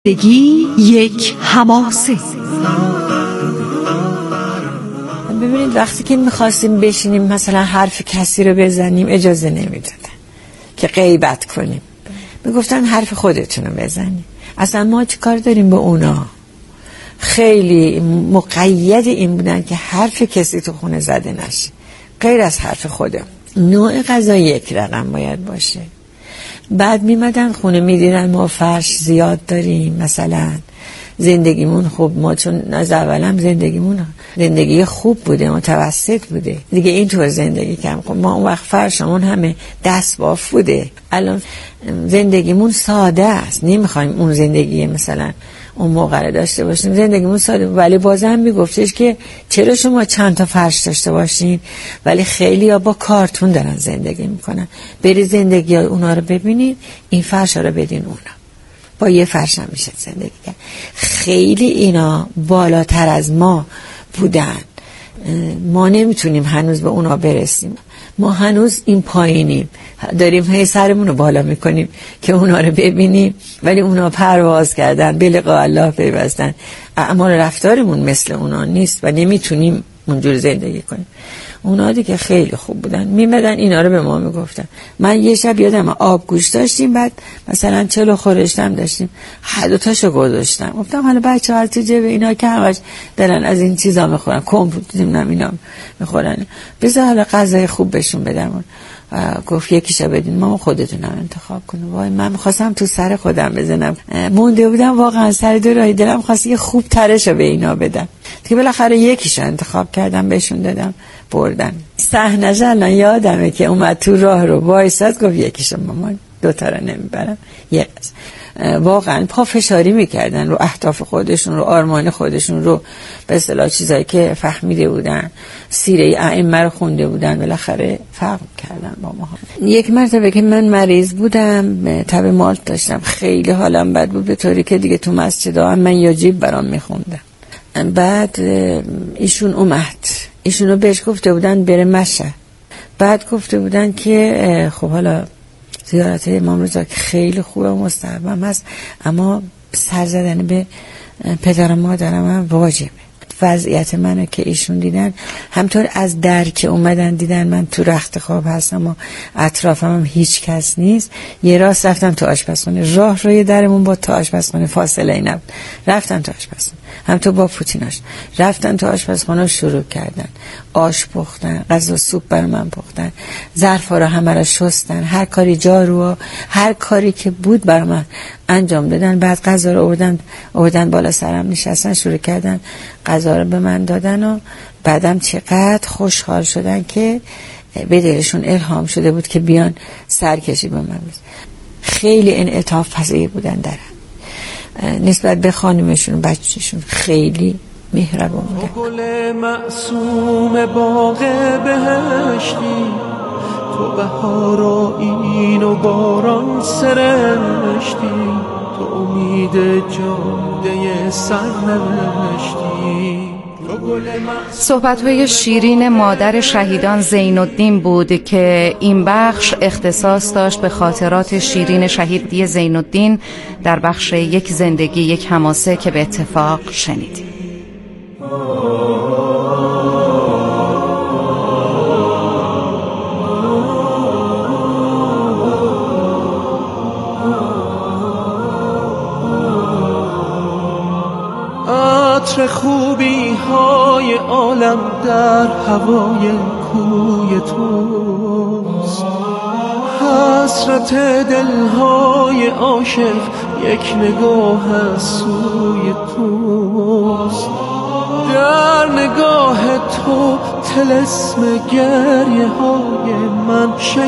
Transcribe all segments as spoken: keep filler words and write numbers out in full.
زندگی یک حماسه. ببینید وقتی که میخواستیم بشینیم مثلا حرف کسی رو بزنیم اجازه نمیدادن که غیبت کنیم، میگفتن حرف خودتون رو بزنیم. اصلا ما چی کار داریم با اونا؟ خیلی مقید این بودن که حرف کسی تو خونه زده نشه غیر از حرف خودم. نوع غذا یک رقم باید باشه. بعد میمدن خونه میدیدن ما فرش زیاد داریم، مثلا زندگیمون خوب، ما چون از اولم زندگیمون زندگی خوب بوده، متوسط بوده دیگه، اینطور زندگی کم خب ما اون وقت فرشمون همه دست باف بوده. الان زندگیمون ساده است، نمیخوایم اون زندگی مثلا اون موقع رو داشته باشیم. زندگیمون ساده، ولی بازم میگفتش که چرا شما چند تا فرش داشته باشین؟ ولی خیلی ها با کارتون دارن زندگی میکنن. بری زندگی های اونا رو ببینید، این فرش ها رو بدین اونا، با یه فرش هم میشه زندگی کرد. خیلی اینا بالاتر از ما بودن، ما نمیتونیم هنوز به اونا برسیم. ما هنوز این پایینیم، داریم هی سرمون رو بالا میکنیم که اونا رو ببینیم، ولی اونا پرواز کردن، به لقاء الله پیوستن. اعمال رفتارمون مثل اونا نیست و نمیتونیم اونجور زندگی کنیم. اونا دیگه خیلی خوب بودن، میمدن اینا رو به ما میگفتن. من یه شب یادم آب گوش داشتیم، بعد مثلا چلو خورشتم داشتیم، هر دو تاشو گذاشتم، گفتم حالا بچه ها تو جیب اینا که همش دارن از این چیزا میخورن، کمپوت نمیدونم اینا میخورن، بذار حالا غذای خوب بهشون بدم. گفت یکیشو بدین، ما خودتونم انتخاب کنیم. وای من می‌خواستم تو سر خودم بزنم، مونده بودم واقعا سر دو راهی، دلم خواست یه خوب ترشو به اینا بدم دیگه. بالاخره یکیشو انتخاب کردم، بهشون دادم، بردن. صحنه‌اش الان یادمه که اومد تو راه رو وایساد، گفت یکیشو مامان، دو تا رو نمیبرم. یک واقعا پافشاری میکردن رو اهداف خودشون، رو آرمان خودشون، رو به اصطلاح چیزایی که فهمیده بودن، سیره ائمه رو خونده بودن، بالاخره فرق کردن با ما. یک مرتبه که من مریض بودم، تب مالت داشتم، خیلی حالم بد بود، به طوری که دیگه تو مسجد هم من یاجیب برام میخوندم. بعد ایشون اومد، ایشونو بهش گفته بودن بره مشهد. بعد گفته بودن که خب حالا زیارت امام رضا خیلی خوبه و مستحبم هست، اما سر زدن به پدر و مادرم هم واجبه. وضعیت منو که ایشون دیدن، همطور از در که اومدن دیدن من تو رخت خواب هستم و اطرافم هم هیچ کس نیست، یه راست رفتم تو آشپزخونه. راه روی درمون با تا آشپزخونه فاصله ای نبود، رفتم تو آشپزخونه، هم تو با پوتیناش رفتن تو آشپزخونه، شروع کردن آش پختن، غذا سوپ بر من پختن، ظرفا رو همه رو شستن، هر کاری جارو، هر کاری که بود بر من انجام دادن. بعد غذا رو آوردن آوردن بالا سرم نشستن، شروع کردن غذا رو به من دادن و بعدم چقدر خوشحال شدن که به دلشون الهام شده بود که بیان سرکشی به من بود. خیلی انعطاف پذیر بودن درم نسبت به خانمشون و بچه‌شون، خیلی مهربان بودن. گل معصوم باغ بهشتی، تو بهار آیین و باران سرشتی، تو امید جاده سرنوشتی. صحبت‌های شیرین مادر شهیدان زین‌الدین بود که این بخش اختصاص داشت به خاطرات شیرین شهیدی زین‌الدین در بخش یک زندگی یک حماسه که به اتفاق شنیدیم. عطر خوبی های عالم در هوای کوی توست، حسرت دلهای عاشق یک نگاه از سوی توست. در نگاه تو طلسم گریه های من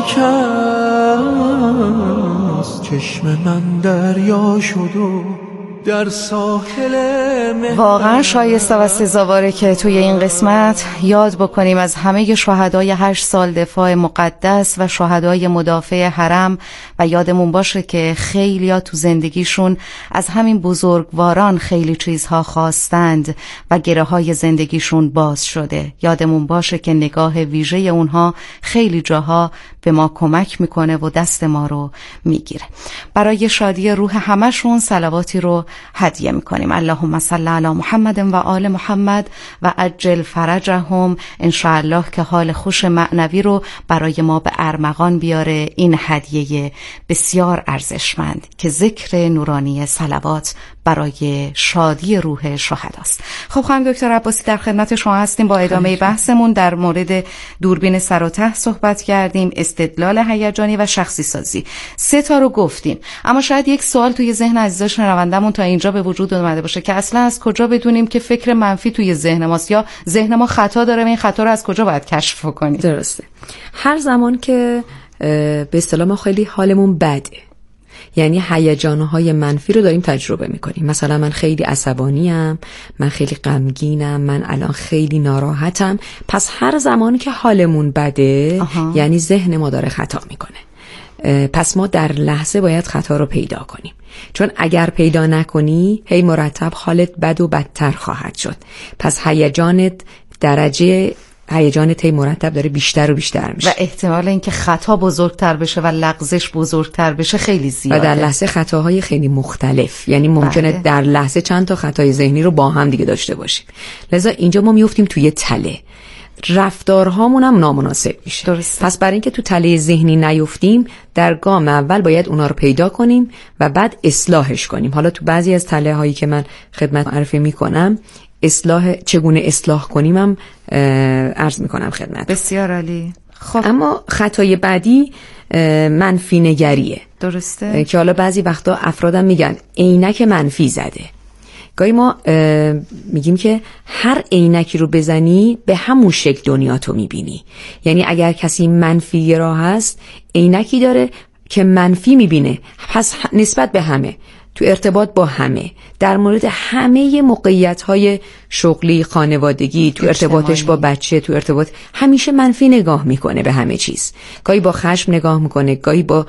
شکست، چشم من دریا شد و در ساحل مهر. واقعا شایسته و سزاواره که توی این قسمت یاد بکنیم از همه شهدای هشت سال دفاع مقدس و شهدای مدافع حرم، و یادمون باشه که خیلیا تو زندگیشون از همین بزرگواران خیلی چیزها خواستند و گره های زندگیشون باز شده. یادمون باشه که نگاه ویژه اونها خیلی جاها به ما کمک میکنه و دست ما رو میگیره. برای شادی روح همشون صلواتی رو هدیه میکنیم. اللهم صل علی محمد و آل محمد و عجل فرجهم. انشاءالله که حال خوش معنوی رو برای ما به ارمغان بیاره این هدیه بسیار ارزشمند که ذکر نورانی صلوات برای شادی روح شهداست. خب خانم دکتر عباسی در خدمت شما هستیم با ادامه بحثمون. در مورد دوربین سر و ته صحبت کردیم، استدلال هیجانی و شخصی سازی. سه تا رو گفتیم، اما شاید یک سوال توی ذهن عزیزان شنوندمون تا اینجا به وجود اومده باشه که اصلا از کجا بدونیم که فکر منفی توی ذهن ماست یا ذهن ما خطا داره و این خطا رو از کجا باید کشف کنیم؟ درسته. هر زمان که به اصطلاح ما خیلی حالمون بده، یعنی هیجان‌های منفی رو داریم تجربه می‌کنیم، مثلا من خیلی عصبانیم، من خیلی غمگینم، من الان خیلی ناراحتم، پس هر زمانی که حالمون بده آها. یعنی ذهن ما داره خطا میکنه. پس ما در لحظه باید خطا رو پیدا کنیم، چون اگر پیدا نکنی هی مرتب حالت بد و بدتر خواهد شد. پس هیجانت درجه هیجانت هی مرتب داره بیشتر و بیشتر میشه و احتمال اینکه خطا بزرگتر بشه و لغزش بزرگتر بشه خیلی زیاده. و در لحظه خطاهای خیلی مختلف، یعنی ممکنه بله. در لحظه چند تا خطای ذهنی رو با هم دیگه داشته باشیم. لذا اینجا ما میافتیم توی تله، رفتارهامون هم نامناسب میشه. درسته. پس برای اینکه تو تله ذهنی نیفتیم در گام اول باید اونا رو پیدا کنیم و بعد اصلاحش کنیم. حالا تو بعضی از تله هایی که من خدمت معرفی میکنم اصلاح چگونه اصلاح کنیم هم عرض میکنم خدمت. بسیار عالی. خب اما خطای بعدی منفی نگریه. درسته. که حالا بعضی وقتا افرادم میگن عینک منفی زده. گاهی ما میگیم که هر عینکی رو بزنی به همون شکل دنیا تو میبینی. یعنی اگر کسی منفی راه هست عینکی داره که منفی میبینه، پس نسبت به همه، تو ارتباط با همه، در مورد همه موقعیت‌های شغلی، خانوادگی، تو ارتباطش با بچه، تو ارتباط همیشه منفی نگاه میکنه به همه چیز. گاهی با خشم نگاه میکنه، گاهی با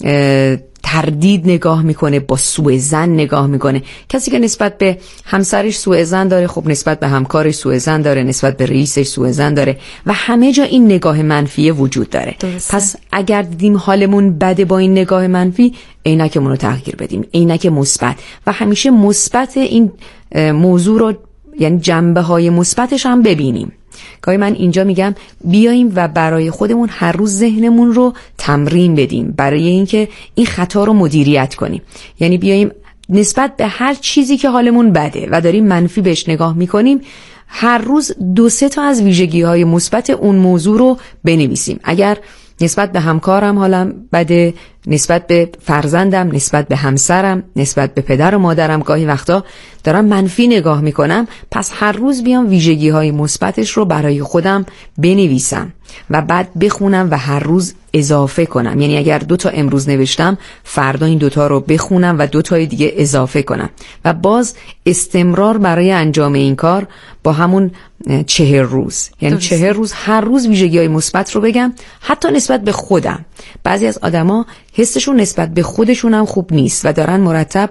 تردید نگاه میکنه، با سوء ظن نگاه میکنه. کسی که نسبت به همسرش سوء ظن داره، خب نسبت به همکارش سوء ظن داره، نسبت به رئیسش سوء ظن داره و همه جا این نگاه منفی وجود داره. درسته. پس اگر دیدیم حالمون بده با این نگاه منفی، عینکمون رو تغییر بدیم، عینک مثبت، و همیشه مثبت این موضوع رو، یعنی جنبه های مثبتش هم ببینیم. گاهی من اینجا میگم بیاییم و برای خودمون هر روز ذهنمون رو تمرین بدیم برای اینکه این خطا رو مدیریت کنیم. یعنی بیاییم نسبت به هر چیزی که حالمون بده و داریم منفی بهش نگاه میکنیم، هر روز دو سه تا از ویژگی‌های مثبت اون موضوع رو بنویسیم. اگر نسبت به همکارم حالم بده، نسبت به فرزندم، نسبت به همسرم، نسبت به پدر و مادرم گاهی وقتا دارم منفی نگاه میکنم، پس هر روز بیام ویژگی های مثبتش رو برای خودم بنویسم و بعد بخونم و هر روز اضافه کنم. یعنی اگر دو تا امروز نوشتم، فردا این دوتا رو بخونم و دو تای دیگه اضافه کنم و باز استمرار برای انجام این کار با همون چهر روز، یعنی چهر روز هر روز ویژگی های مثبت رو بگم، حتی نسبت به خودم. بعضی از آدما حسشون نسبت به خودشون هم خوب نیست و دارن مرتب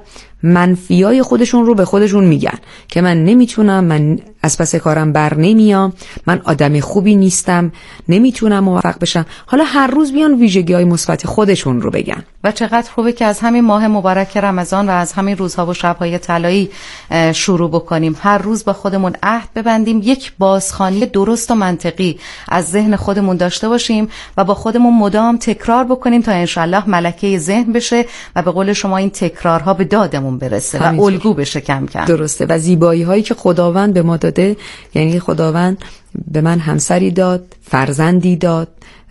منفیای خودشون رو به خودشون میگن که من نمیتونم، من از پس کارم بر نمیام، من آدم خوبی نیستم، نمیتونم موفق بشم. حالا هر روز بیان ویژگی‌های مثبت خودشون رو بگن. و چقدر خوبه که از همین ماه مبارک رمضان و از همین روزها و شب‌های طلایی شروع بکنیم. هر روز با خودمون عهد ببندیم، یک بازخوانی درست و منطقی از ذهن خودمون داشته باشیم و با خودمون مدام تکرار بکنیم تا انشالله ملکه ذهن بشه و به قول شما این تکرارها به دادمون برسه و الگو بشه کم کم. درسته. و زیبایی هایی که خداوند به ما داده، یعنی خداوند به من همسری داد، فرزندی داد،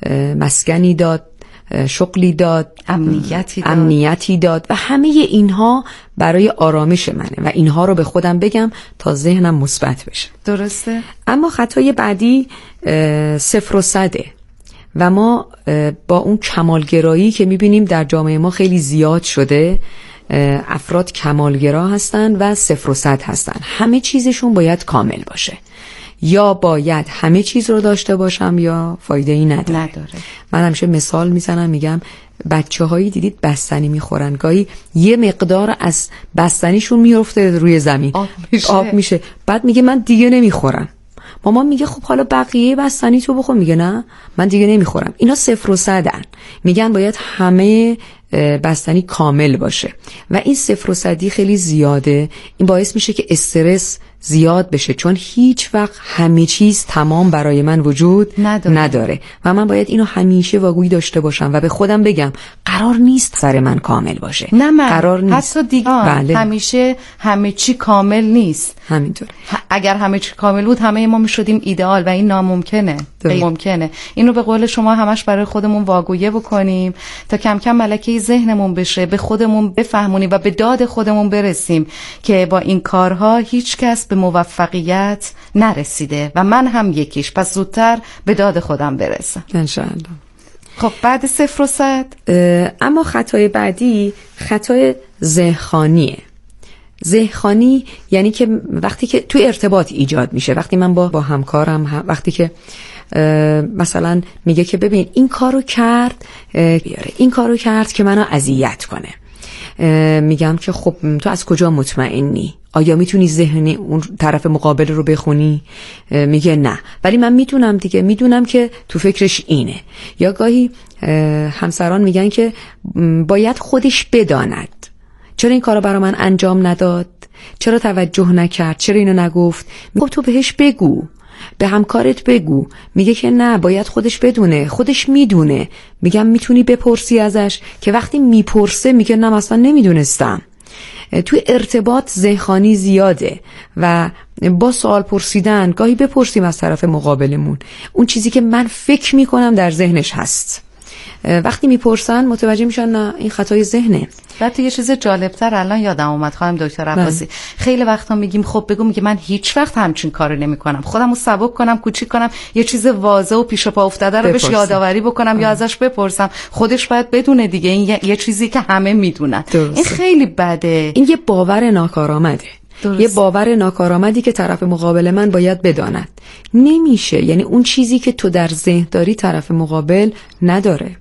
مسکنی داد، شغلی داد، امنیتی داد. امنیتی داد و همه اینها برای آرامش منه و اینها رو به خودم بگم تا ذهنم مثبت بشه. درسته. اما خطای بعدی صفر و صده و ما با اون کمالگرایی که میبینیم در جامعه ما خیلی زیاد شده، افراد کمالگرا هستن و صفر و صد هستن. همه چیزشون باید کامل باشه، یا باید همه چیز رو داشته باشم یا فایده ای نداره. نداره. من همیشه مثال میزنم، میگم بچه هایی دیدید بستنی میخورن، گاهی یه مقدار از بستنیشون میفته روی زمین، آب میشه. آب میشه، بعد میگه من دیگه نمیخورم. مامان میگه خب حالا بقیه بستنی تو بخور، میگه نه من دیگه نمیخورم. اینا صفر و صدن، میگن باید همه بستنی کامل باشه و این صفر و صدی خیلی زیاده. این باعث میشه که استرس زیاد بشه، چون هیچ وقت همه چیز تمام برای من وجود نداره, نداره. و من باید اینو همیشه واگویی داشته باشم و به خودم بگم قرار نیست سر من کامل باشه. نه من قرار نیست. حتی دیگه بله. همیشه همه چی کامل نیست. همینطور. اگر همه چی کامل بود همه ما میشدیم ایدئال و این ناممکنه. غیر ممکنه. اینو به قول شما همش برای خودمون واگویی بکنیم تا کم کم ملکه ذهنمون بشه، به خودمون بفهمونیم و به داد خودمون برسیم که با این کارها هیچ کس به موفقیت نرسیده و من هم یکیش. پس زودتر به داد خودم برسم انشاءالله. خب بعد صفر و صد، اما خطای بعدی خطای ذهنخوانیه. ذهنخوانی یعنی که وقتی که تو ارتباط ایجاد میشه، وقتی من با با همکارم هم وقتی که مثلا میگه که ببین این کارو کرد بیاره این کارو کرد که منو اذیت کنه، میگم که خب تو از کجا مطمئنی؟ آیا میتونی ذهن اون طرف مقابل رو بخونی؟ میگه نه، ولی من میتونم دیگه، میدونم که تو فکرش اینه. یا گاهی همسران میگن که باید خودش بداند چرا این کارو برای من انجام نداد، چرا توجه نکرد، چرا اینو نگفت. میگم تو بهش بگو، به همکارت بگو. میگه که نه باید خودش بدونه، خودش میدونه. میگم میتونی بپرسی ازش، که وقتی میپرسه میگه نه مثلا نمیدونستم. توی ارتباط ذهنخوانی زیاده و با سوال پرسیدن گاهی بپرسیم از طرف مقابلمون اون چیزی که من فکر میکنم در ذهنش هست. وقتی میپرسن متوجه میشن نه این خطای ذهنه. بعد یه چیز جالبتر الان یادم اومد خانم دکتر عباسی، خیلی وقتا میگیم خب بگو، میگه من هیچ وقت همچین کارو نمیکنم، خودمو سبک کنم، کوچیک کنم، یه چیز واضح و پیش پا افتاده رو بهش یادآوری بکنم آه. یا ازش بپرسم. خودش باید بدونه دیگه، این یه, یه چیزی که همه میدونن. این خیلی بده. این یه باور ناکارآمده. درست. یه باور ناکارآمدی که طرف مقابل من باید بداند. نمیشه، یعنی اون چیزی که تو در ذهن داری طرف مقابل نداره.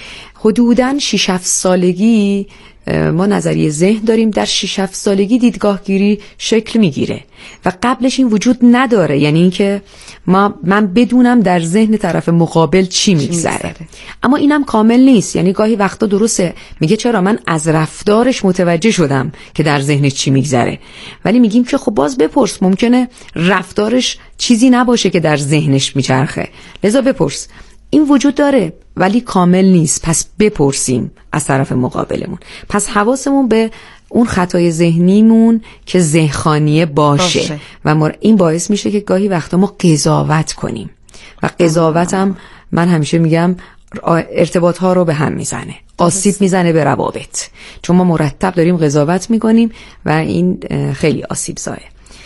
حدوداً شش هفت سالگی ما نظریه ذهن داریم، در شش هفت سالگی دیدگاه گیری شکل میگیره و قبلش این وجود نداره، یعنی اینکه ما من بدونم در ذهن طرف مقابل چی میگذره. اما اینم کامل نیست، یعنی گاهی وقتا درسته میگه چرا من از رفتارش متوجه شدم که در ذهنش چی میگذره، ولی میگیم که خب باز بپرس، ممکنه رفتارش چیزی نباشه که در ذهنش میچرخه، لذا بپرس. این وجود داره ولی کامل نیست، پس بپرسیم از طرف مقابلمون. پس حواسمون به اون خطای ذهنیمون که ذهنخوانیه باشه, باشه. و این باعث میشه که گاهی وقتا ما قضاوت کنیم و قضاوت هم من همیشه میگم ارتباط ها رو به هم میزنه، آسیب میزنه به روابط، چون ما مرتب داریم قضاوت میکنیم و این خیلی آسیب زایه.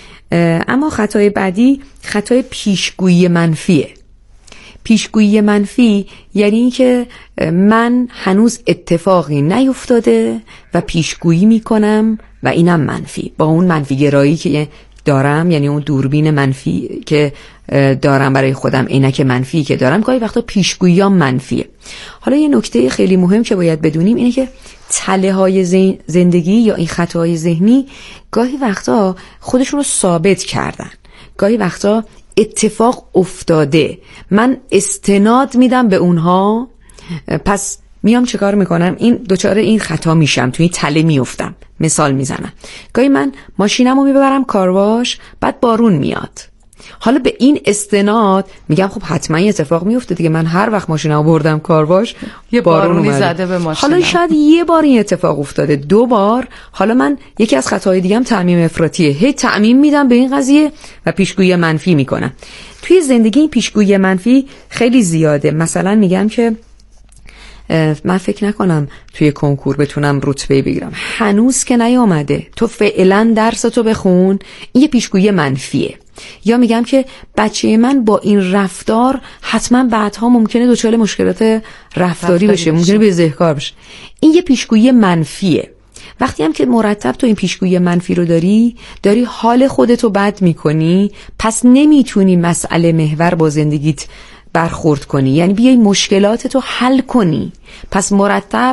اما خطای بعدی خطای پیشگویی منفیه. پیشگویی منفی یعنی این که من هنوز اتفاقی نیفتاده و پیشگویی میکنم و اینم منفی، با اون منفی گرایی که دارم، یعنی اون دوربین منفی که دارم برای خودم، عینک منفی که دارم، گاهی وقتا پیشگوییام منفیه. حالا یه نکته خیلی مهم که باید بدونیم اینه که تله های زندگی یا این خطاهای ذهنی گاهی وقتا خودشون رو ثابت کردن، گاهی وقتا اتفاق افتاده، من استناد میدم به اونها، پس میام چه کار میکنم؟ این دوچار این خطا میشم، توی این تله میافتم. مثال میزنم، گاهی من ماشینمو میبرم کارواش، بعد بارون میاد، حالا به این استناد میگم خب حتما یه اتفاق میفته دیگه، من هر وقت ماشینمو بردم کارواش یه بارونی زده به ماشینم. حالا شاید یه بار این اتفاق افتاده، دو بار، حالا من یکی از خطاهای دیگه هم تعمیم افراطیه، هی تعمیم میدم به این قضیه و پیشگویی منفی میکنم. توی زندگی این پیشگویی منفی خیلی زیاده. مثلا میگم که من فکر نکنم توی کنکور بتونم رتبه بگیرم، هنوز که نیامده، تو فعلا درستو بخون، این یه پیشگویی منفیه. یا میگم که بچه من با این رفتار حتما بعدها ممکنه دچار مشکلات رفتاری بشه، ممکنه بزهکار بشه، این یه پیشگویی منفیه. وقتی هم که مرتب تو این پیشگویی منفی رو داری داری حال خودتو بد میکنی، پس نمیتونی مسئله محور با زندگیت برخورد کنی، یعنی بیای مشکلاتتو حل کنی. پس مرتب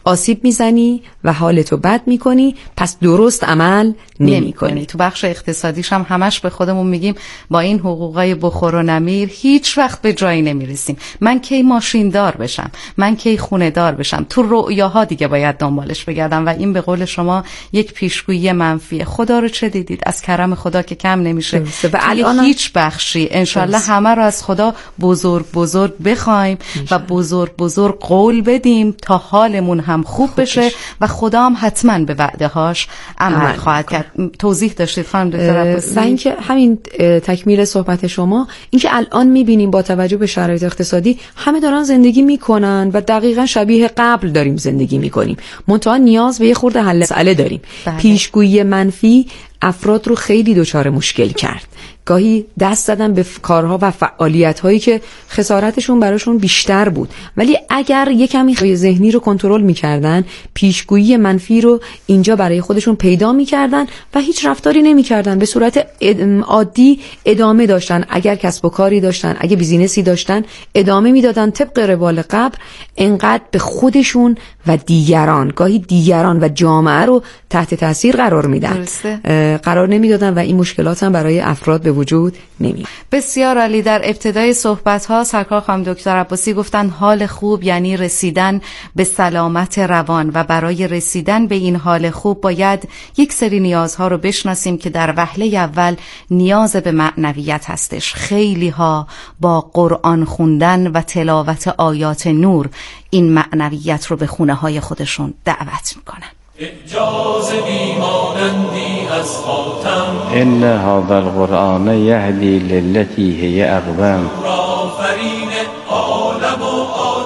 آسیب میزنی و حالتو بد میکنی، پس درست عمل نمیکنی. تو بخش اقتصادیش هم همش به خودمون میگیم با این حقوقای بخور و نمیر هیچ وقت به جایی نمیرسیم. من کی ماشین دار بشم، من کی خونه دار بشم، تو رؤیاها دیگه باید دنبالش بگردم و این به قول شما یک پیشگویی منفیه. خدا رو چه دیدید؟ از کرم خدا که کم نمیشه. و الان هیچ بخشی انشالله همه رو از خدا بزرگ بزرگ بخوایم و بزرگ بزرگ قول بدیم تا حالمون هم خوب, خوب بشه و خدا هم حتما به وعده هاش عمل خواهد کرد. توضیح داشتید خانم دکتر عباسی؟ و اینکه همین تکمیل صحبت شما، اینکه الان میبینیم با توجه به شرایط اقتصادی همه دارن زندگی میکنن و دقیقاً شبیه قبل داریم زندگی میکنیم، منتها نیاز به یه خورده حل مسئله داریم. بله. پیشگویی منفی افراد رو خیلی دچار مشکل کرد. گاهی دست زدن به کارها و فعالیت‌هایی که خسارتشون براشون بیشتر بود، ولی اگر یک کمی ذهنی رو کنترل می‌کردن، پیشگویی منفی رو اینجا برای خودشون پیدا می‌کردن و هیچ رفتاری نمی‌کردن، به صورت عادی ادامه داشتن. اگر کسب و کاری داشتن، اگه بیزینسی داشتن، ادامه میدادن طبق روال قبل. انقدر به خودشون و دیگران، گاهی دیگران و جامعه رو تحت تاثیر قرار میدن، قرار نمیدادن و این مشکلات هم برای افراد به وجود نمی. بسیار عالی. در ابتدای صحبت ها سرکار خانم دکتر عباسی گفتن حال خوب یعنی رسیدن به سلامت روان و برای رسیدن به این حال خوب باید یک سری نیازها رو بشناسیم که در وهله اول نیاز به معنویت هستش. خیلی ها با قرآن خوندن و تلاوت آیات نور این معنویت رو به خونه های خودشون دعوت میکنن. اعجاز بیمانندی از خاتم ان هذا القرآن یهدی للتی هی اقوم رافرین عالم و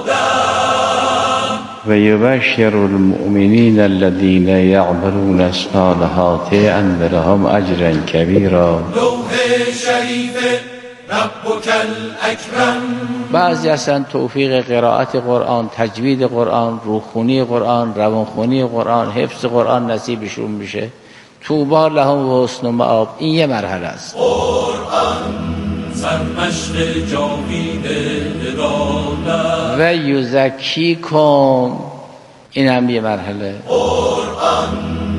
آدم و یبشر المؤمنین الذین یعملون الصالحات ان لهم اجرا کبیرا. لوح شریف ربک الاکرم. بعضی اصلا توفیق قرائت قرآن، تجوید قرآن، روخونی قرآن، روانخونی قرآن، حفظ قرآن نصیبشون میشه. طوبی لهم و حسن مآب. این یه مرحله است. قرآن سرمشق جاوید عدالت و یزکیکم. این هم یه مرحله. قرآن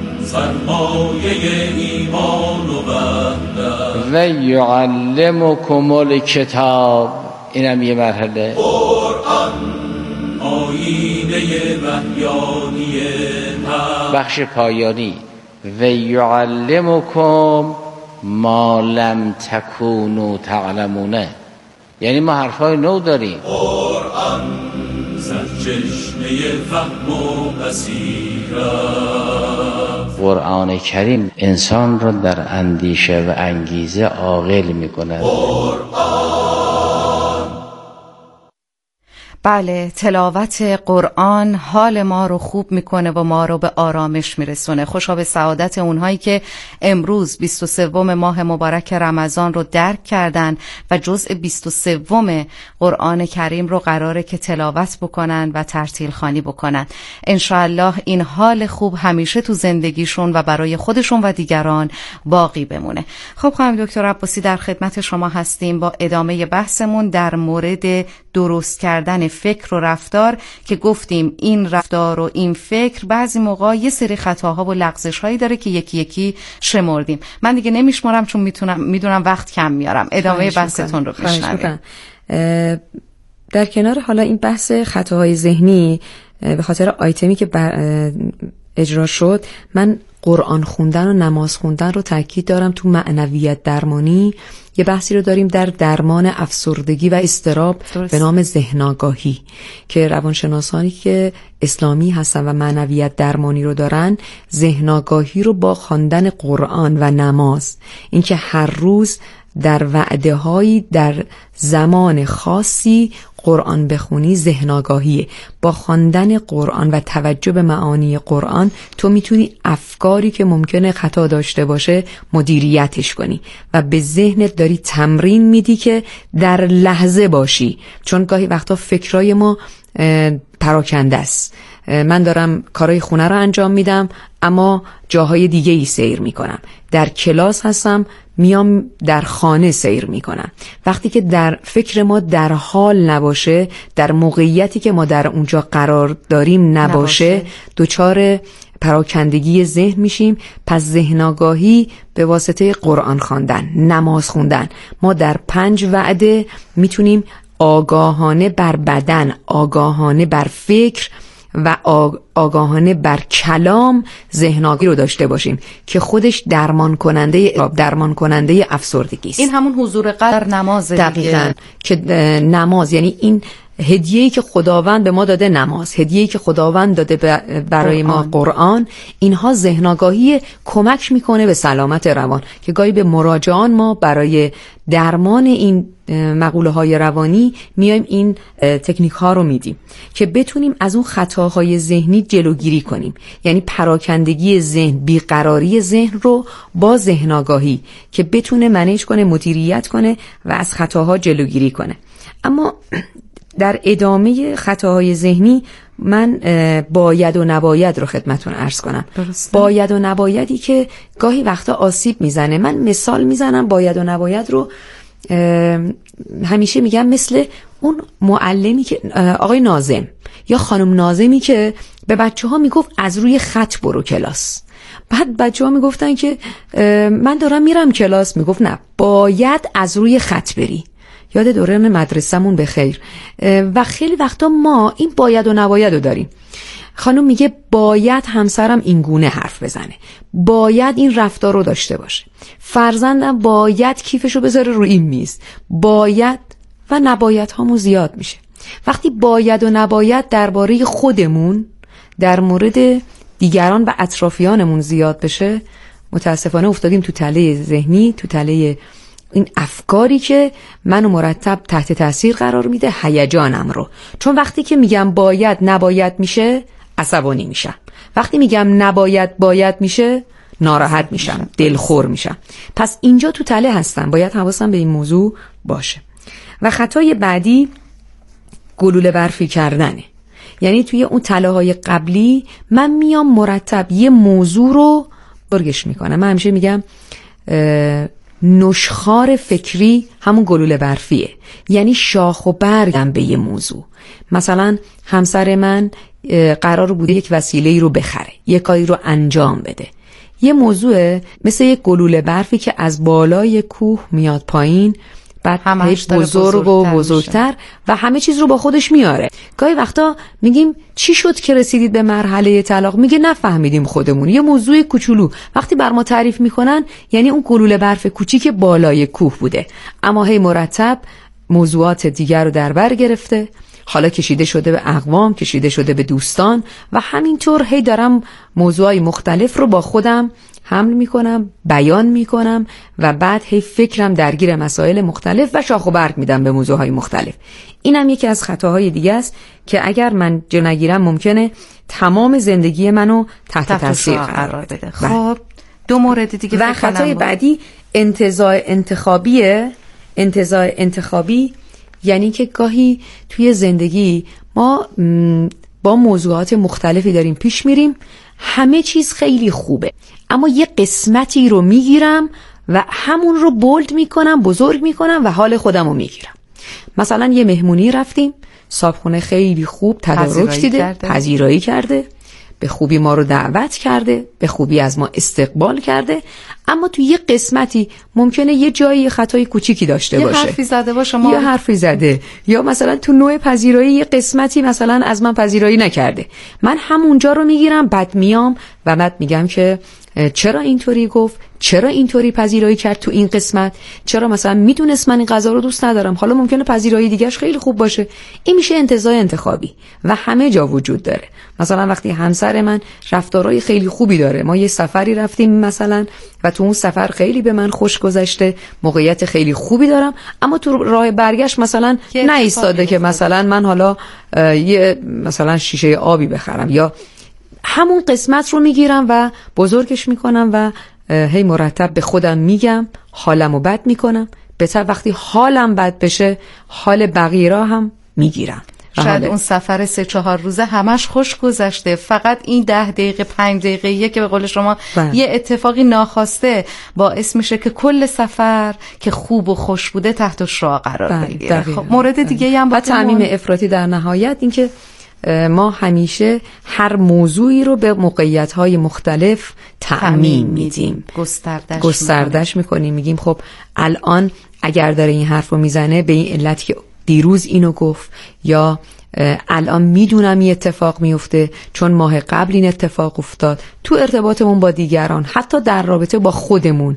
سرمایه ایمان و وحدت و یعلمکم الکتاب. این هم یه مرحله. قرآن آیینه وحیانی من. بخش پایانی و یعلمکم ما لم تکونوا تعلمونه، یعنی ما حرفای نو داریم. قرآن سرچشمه فهم و بصیرت. قرآن کریم انسان را در اندیشه و انگیزه عاقل میکنه. قرآن بله، تلاوت قرآن حال ما رو خوب میکنه و ما رو به آرامش میرسونه. خوشا به سعادت اونهایی که امروز بیست و سوم ماه مبارک رمضان رو درک کردن و جزء بیست و سوم قرآن کریم رو قراره که تلاوت بکنن و ترتیل خوانی بکنن. انشاءالله این حال خوب همیشه تو زندگیشون و برای خودشون و دیگران باقی بمونه. خب خانم دکتر عباسی در خدمت شما هستیم با ادامه بحثمون در مورد درست کردن فکر و رفتار که گفتیم این رفتار و این فکر بعضی موقع یه سری خطاها و لغزش‌هایی داره که یکی یکی شمردیم. من دیگه نمیشمارم چون میتونم میدونم وقت کم میارم. ادامه بحثتون رو بشنویم. در کنار حالا این بحث خطاهای ذهنی به خاطر آیتمی که اجرا شد، من قرآن خوندن و نماز خوندن رو تاکید دارم تو معنویت درمانی. یه بحثی رو داریم در درمان افسردگی و اضطراب به نام ذهن آگاهی که روانشناسانی که اسلامی هستن و معنویت درمانی رو دارن، ذهن آگاهی رو با خواندن قرآن و نماز، اینکه هر روز در وعده‌هایی در زمان خاصی قرآن بخونی ذهن آگاهیه. با خواندن قرآن و توجه به معانی قرآن تو میتونی افکاری که ممکنه خطا داشته باشه مدیریتش کنی و به ذهنت داری تمرین میدی که در لحظه باشی، چون گاهی وقتا فکرای ما پراکنده است من دارم کارهای خونه رو انجام میدم اما جاهای دیگه ای سیر میکنم. در کلاس هستم میام در خانه سیر میکنم. وقتی که در فکر ما در حال نباشه، در موقعیتی که ما در اونجا قرار داریم نباشه, نباشه. دچار پراکندگی ذهن میشیم. پس ذهن آگاهی به واسطه قرآن خواندن، نماز خوندن، ما در پنج وعده میتونیم آگاهانه بر بدن، آگاهانه بر فکر و آگاهانه بر کلام ذهن آگاهی رو داشته باشیم که خودش درمان کننده درمان کننده افسردگی است. این همون حضور قلب در نماز. دقیقاً که نماز یعنی این هدیه‌ای که خداوند به ما داده، نماز هدیه‌ای که خداوند داده برای ما قرآن، اینها ذهن آگاهی کمک میکنه به سلامت روان که گاهی به مراجعان ما برای درمان این مقوله های روانی میایم این تکنیک ها رو میدیم که بتونیم از اون خطاهای ذهنی جلوگیری کنیم. یعنی پراکندگی ذهن، بیقراری ذهن رو با ذهن آگاهی که بتونه منیج کنه، مدیریت کنه و از خطاها جلوگیری کنه. اما در ادامه خطاهای ذهنی من باید و نباید رو خدمتون عرض کنم. درسته. باید و نبایدی که گاهی وقتا آسیب میزنه. من مثال میزنم باید و نباید رو همیشه میگم مثل اون معلمی که آقای ناظم یا خانم ناظمی که به بچه ها میگفت از روی خط برو کلاس. بعد بچه ها میگفتن که من دارم میرم کلاس. میگفت نه، باید از روی خط بری. یاد دوران مدرسه‌مون بخیر. و خیلی وقتا ما این باید و نباید رو داریم. خانم میگه باید همسرم این گونه حرف بزنه، باید این رفتار رو داشته باشه، فرزندم باید کیفشو بذاره روی این میز، باید و نباید هامون زیاد میشه. وقتی باید و نباید درباره خودمون در مورد دیگران و اطرافیانمون زیاد بشه، متاسفانه افتادیم تو تله ذهنی، تو تله این افکاری که منو مرتب تحت تاثیر قرار میده، هیجانم رو. چون وقتی که میگم باید نباید میشه عصبانی میشم، وقتی میگم نباید باید میشه ناراحت میشم، دلخور میشم. پس اینجا تو تله هستم، باید حواسم به این موضوع باشه. و خطای بعدی گلوله برفی کردنه. یعنی توی اون تله های قبلی من میام مرتب یه موضوع رو برگش میکنم. من همیشه میگم نشخوار فکری همون گلوله برفیه، یعنی شاخ و برگم به یه موضوع. مثلا همسر من قرار بوده یک وسیله‌ای رو بخره، یک کاری رو انجام بده. یه موضوع مثل یک گلوله برفی که از بالای کوه میاد پایین، بعد هیچ بزرگ و بزرگتر و همه چیز رو با خودش میاره. گاهی وقتا میگیم چی شد که رسیدید به مرحله طلاق؟ میگه نفهمیدیم خودمون. یه موضوع کوچولو وقتی بر ما تعریف میکنن یعنی اون گلوله برف کوچیک بالای کوه بوده، اما هی مرتب موضوعات دیگر رو در بر گرفته، حالا کشیده شده به اقوام، کشیده شده به دوستان و همینطور هی دارم موضوعای مختلف رو با خودم حمل میکنم، بیان میکنم و بعد هی فکرم درگیر مسائل مختلف و شاخ و برگ میدم به موضوعهای مختلف. اینم یکی از خطاهای دیگه است که اگر من جلو نگیرم ممکنه تمام زندگی منو تحت تاثیر قرار بده. خب دو مورد دیگه. و خطای بعدی انتزاع انتخابیه. انتزاع انتخابی یعنی که گاهی توی زندگی ما با موضوعات مختلفی داریم پیش میریم، همه چیز خیلی خوبه، اما یه قسمتی رو میگیرم و همون رو بولد میکنم، بزرگ میکنم و حال خودم رو میگیرم. مثلا یه مهمونی رفتیم، صاحبخونه خیلی خوب تدارک دیده، پذیرایی کرده، به خوبی ما رو دعوت کرده، به خوبی از ما استقبال کرده، اما تو یه قسمتی ممکنه یه جایی خطای کوچیکی داشته یه باشه، یه حرفی زده باشه، ما یه حرفی زده، یا مثلا تو نوع پذیرایی یه قسمتی مثلا از من پذیرایی نکرده. من همونجا رو میگیرم، بعد میام و بعد میگم که چرا اینطوری گفت، چرا اینطوری پذیرایی کرد تو این قسمت، چرا مثلا میدونست من این غذا رو دوست ندارم، حالا ممکنه پذیرایی دیگهش خیلی خوب باشه. این میشه انتزاع انتخابی و همه جا وجود داره. مثلا وقتی همسر من رفتارهای خیلی خوبی داره، ما یه سفری رفتیم مثلا و تو اون سفر خیلی به من خوش گذشته، موقعیت خیلی خوبی دارم، اما تو راه برگشت مثلا نایستاده که مثلا من حالا یه مثلا شیشه آبی بخرم، یا همون قسمت رو میگیرم و بزرگش میکنم و هی مرتب به خودم میگم حالمو بد میکنم. بهتر وقتی حالم بد بشه حال بقیه را هم میگیرم شاید اون سفر سه چهار روزه همش خوش گذشته، فقط این ده دقیقه پنج دقیقه که به قول شما بله. یه اتفاقی ناخواسته باعث میشه که کل سفر که خوب و خوش بوده تحت شعاع قرار بگیره. خب مورد دیگه هم با تعمیم افراطی در نهایت این که ما همیشه هر موضوعی رو به موقعیت‌های مختلف تعمیم میدیم، گستردش گستردش میکنیم، میگیم خب الان اگر داره این حرف رو میزنه به این علت که دیروز اینو گفت، یا الان میدونم این اتفاق میفته چون ماه قبل این اتفاق افتاد. تو ارتباطمون با دیگران، حتی در رابطه با خودمون،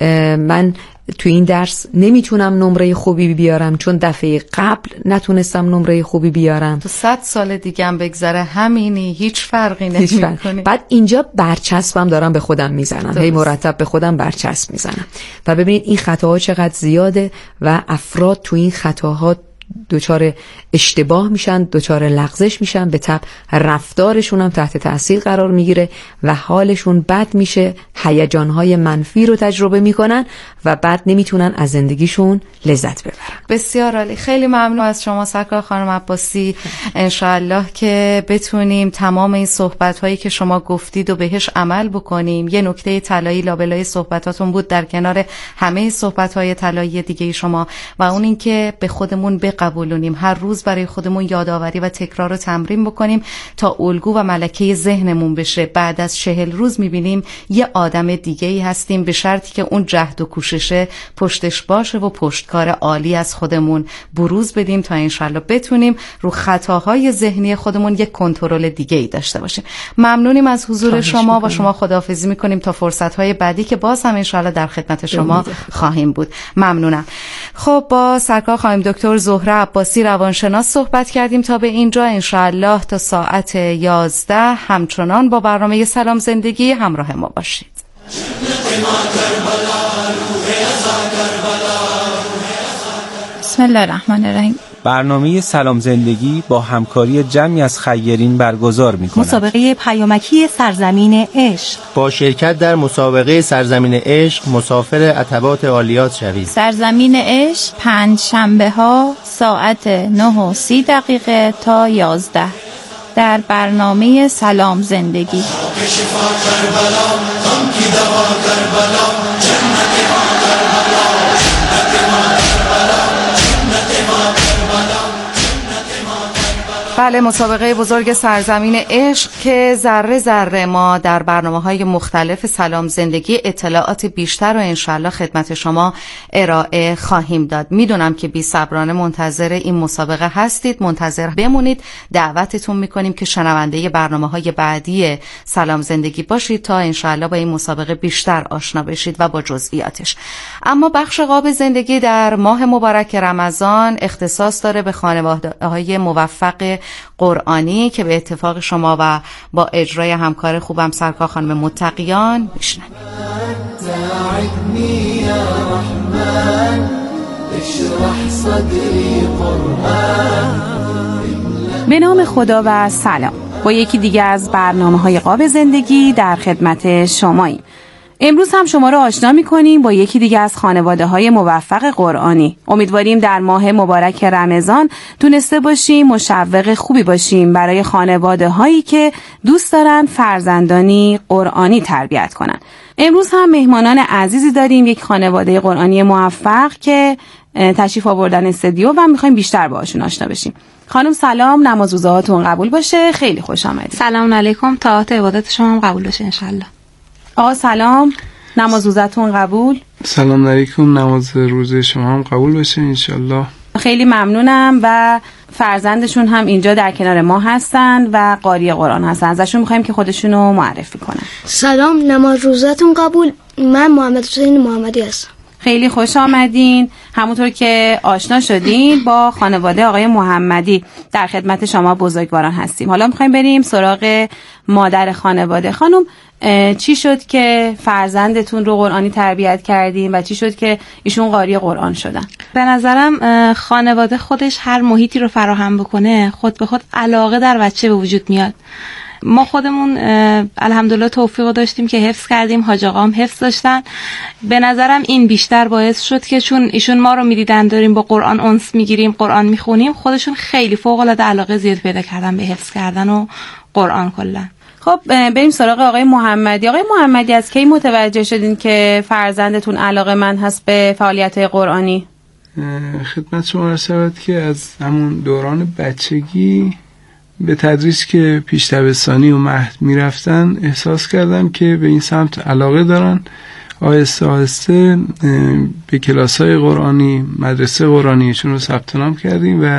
من تو این درس نمیتونم نمره خوبی بیارم چون دفعه قبل نتونستم نمره خوبی بیارم، تو صد سال دیگه هم بگذره همینی، هیچ فرقی نمیکنه. بعد اینجا برچسبم دارم به خودم میزنم، هی مرتب به خودم برچسب میزنم. و ببینید این خطاها چقدر زیاده و افراد تو این خطاها دوچار اشتباه میشن، دوچار لغزش میشن، به تبع رفتارشون هم تحت تاثیر قرار میگیره و حالشون بد میشه، هیجانهای منفی رو تجربه میکنن و بعد نمیتونن از زندگیشون لذت ببرن. بسیار عالی، خیلی ممنون از شما سرکار خانم عباسی. انشاءالله که بتونیم تمام این صحبت هایی که شما گفتید و بهش عمل بکنیم. یه نکته طلایی لابلای صحبتاتون بود در کنار همه صحبت های طلایی دیگه شما، و اون این که به خودمون بقبولونیم، هر روز برای خودمون یادآوری و تکرار و تمرین بکنیم تا الگو و ملکه ذهنمون بشه. بعد از چهل روز میبینیم یه آدم دیگه ای هستیم، به شرطی که اون جهد و کوششه پشتش باشه و پشتکار عالی از خودمون بروز بدیم تا انشالله بتونیم رو خطاهای ذهنی خودمون یک کنترل دیگه ای داشته باشیم. ممنونیم از حضور شما، با شما خداحافظی میکنیم تا فرصت‌های بعدی که باز هم انشالله در خدمت شما خواهیم بود. ممنونم. خب با سرکار خانم دکتر زهره عباسی روانشناس صحبت کردیم تا به اینجا. انشاءالله تا ساعت یازده همچنان با برنامه سلام زندگی همراه ما باشید. بسم الله الرحمن الرحیم. برنامه سلام زندگی با همکاری جمعی از خیرین برگزار می‌کند. مسابقه پیامکی سرزمین عشق. با شرکت در مسابقه سرزمین عشق مسافر عتبات عالیات شوید. سرزمین عشق پنج شنبه ها ساعت نه و سی دقیقه تا یازده در برنامه سلام زندگی. بله، مسابقه بزرگ سرزمین عشق که ذره ذره ما در برنامه‌های مختلف سلام زندگی اطلاعات بیشتر و انشالله خدمت شما ارائه خواهیم داد. میدونم که بی صبرانه منتظر این مسابقه هستید، منتظر بمونید. دعوتتون میکنیم که شنونده برنامه‌های بعدی سلام زندگی باشید تا انشالله با این مسابقه بیشتر آشنا بشید و با جزئیاتش. اما بخش قاب زندگی در ماه مبارک رمضان اختصاص داره به خانواده‌های موفق قرآنی که به اتفاق شما و با اجرای همکار خوبم سرکار خانم متقیان میشنن. به نام خدا و سلام. با یکی دیگه از برنامه‌های قاب زندگی در خدمت شماییم. امروز هم شما را آشنا می‌کنیم با یکی دیگه از خانواده‌های موفق قرآنی. امیدواریم در ماه مبارک رمضان تونسته باشیم مشوق خوبی باشیم برای خانواده‌هایی که دوست دارن فرزندانی قرآنی تربیت کنن. امروز هم مهمانان عزیزی داریم، یک خانواده قرآنی موفق که تشریف آوردن استودیو و می‌خوایم بیشتر باهاشون آشنا بشیم. خانم سلام، نماز روزهاتون قبول باشه. خیلی خوش آمدید. سلام علیکم، طاعات عبادت شما هم قبول باشه انشالله. آقا سلام، نماز روزتون قبول. سلام علیکم، نماز روزه شما هم قبول باشه انشالله. خیلی ممنونم و فرزندشون هم اینجا در کنار ما هستن و قاری قرآن هستن. ازشون میخوایم که خودشونو معرفی کنن. سلام، نماز روزتون قبول. من محمد حسین محمدی هستم. خیلی خوش آمدین. همونطور که آشنا شدین با خانواده آقای محمدی در خدمت شما بزرگواران هستیم. حالا میخوایم بریم سراغ مادر خانواده. خانم، چی شد که فرزندتون رو قرآنی تربیت کردین و چی شد که ایشون قاری قرآن شدن؟ به نظرم خانواده خودش هر محیطی رو فراهم بکنه خود به خود علاقه در بچه به وجود میاد. ما خودمون الحمدلله توفیق داشتیم که حفظ کردیم، حاج آقا هم حفظ داشتن. به نظرم این بیشتر باعث شد که چون ایشون ما رو میدیدن داریم با قرآن انس میگیریم، قرآن میخونیم، خودشون خیلی فوق العاده علاقه زیاد پیدا کردن به حفظ کردن و قرآن کلا. خب بریم سراغ آقای محمدی. آقای محمدی از کی متوجه شدین که فرزندتون علاقه‌مند هست به فعالیت‌های قرآنی؟ خدمت شما عرض شود که از همون دوران بچگی به تدریج که پیش دبستانی و مهد میرفتن احساس کردم که به این سمت علاقه دارن. آهسته آهسته به کلاس‌های قرآنی، مدرسه قرآنیشون رو ثبت نام کردیم و